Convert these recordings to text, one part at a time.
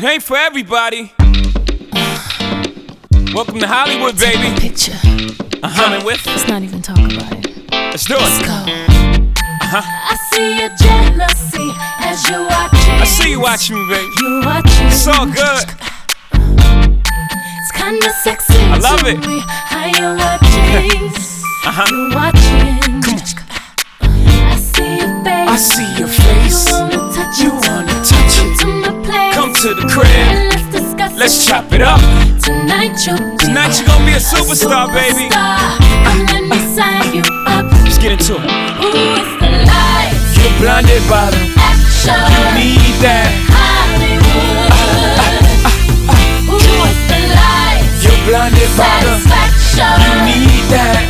It ain't for everybody. Welcome to Hollywood, baby. Picture. Coming with. Let's not even talk about it. Let's do it. Let's go. I see your jealousy as you're watching. I see you watching me, baby. You're watching. It's all good. It's kinda sexy. I love it. How you're watching. You're watching. I see your face. I see your face. You wanna touch it. Come to my place. Come to the crib. And let's discuss it. Let's chop it up. Tonight you're gonna be a superstar, baby. And let me sign you up. Let's get into it. Who is the light? You're blinded by the action. You need that. Hollywood. Who is the light? You're blinded by the satisfaction. You need that.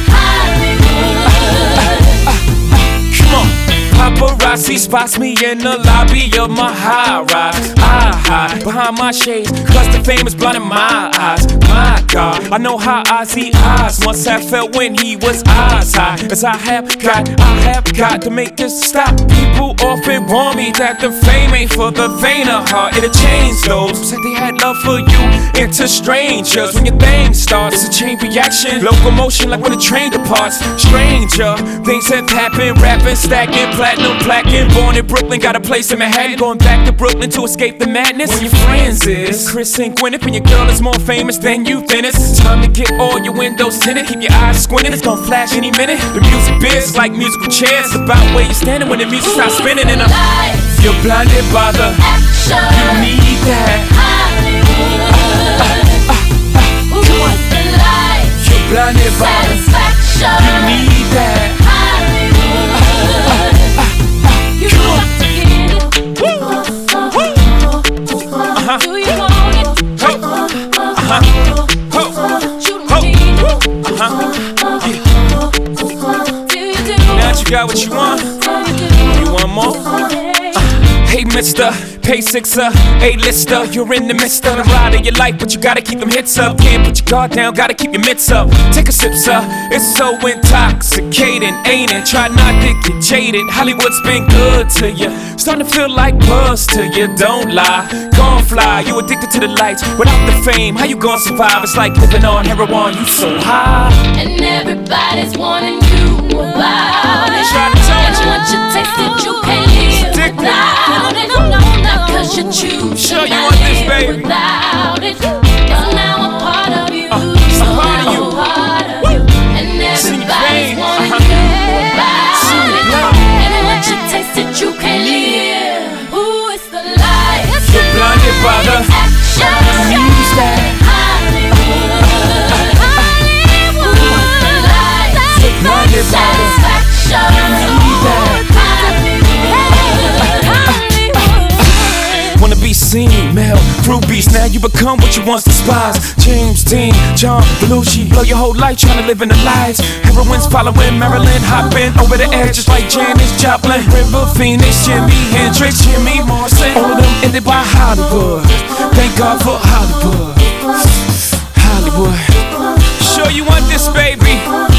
Hollywood. Come on. Paparazzi spots me in the lobby of my high-rise. I hide behind my shades, cause the fame is blinding my eyes. My God, I know how Ozzy Oz must have felt when he was eyes high. Cause I have got to make this stop. People often warn me that the fame ain't for the faint of heart. It'll change those who said they had love for you into strangers. When your thing starts to change reaction, locomotion like when a train departs. Stranger, things have happened, rapping, stacking, platinum, plaquing. Born in Brooklyn, got a place in Manhattan. Going back to Brooklyn to escape the madness. When your friends is Chris and Gwyneth, and your girl is more famous than you, then it's time to get all your windows tinted. Keep your eyes squinting, it's gonna flash any minute. The music biz is like musical chairs, about where you're standing when the music starts spinning. And you're blinded by the action. You need that. Who is the light? You're blinded by the satisfaction. You need that. You got to get it. Do you want it? Now that you got what you want, you want more? Hey mister, pay sixer, A-lister. You're in the midst of the ride of your life, but you gotta keep them hits up. Can't put your guard down, gotta keep your mitts up. Take a sip, sir, it's so intoxicating, ain't it? Try not to get jaded, Hollywood's been good to you. Starting to feel like buzz to you, don't lie. Gon' fly, you addicted to the lights. Without the fame, how you gon' survive? It's like living on heroin, you so high. And everybody's wanting you about it. And once you taste it, you can't live without it. Not cause you choose sure you to want this, live baby. without it. It's now a part of you. It's a part of you. And everybody's wanting you about it. And once you taste it, you can't live. Who is the light? You're blinded by the action. You need that. Blinded by the satisfaction. wanna be seen, Mel Rubies. Now you become what you once despised. James Dean, John Belushi. Blow your whole life trying to live in the lights. Heroines following Marilyn, hopping over the edge just like Janis Joplin. River Phoenix, Jimi Hendrix, Jimmy Morrison. All of them ended by Hollywood. Thank God for Hollywood. Hollywood. Sure you want this, baby?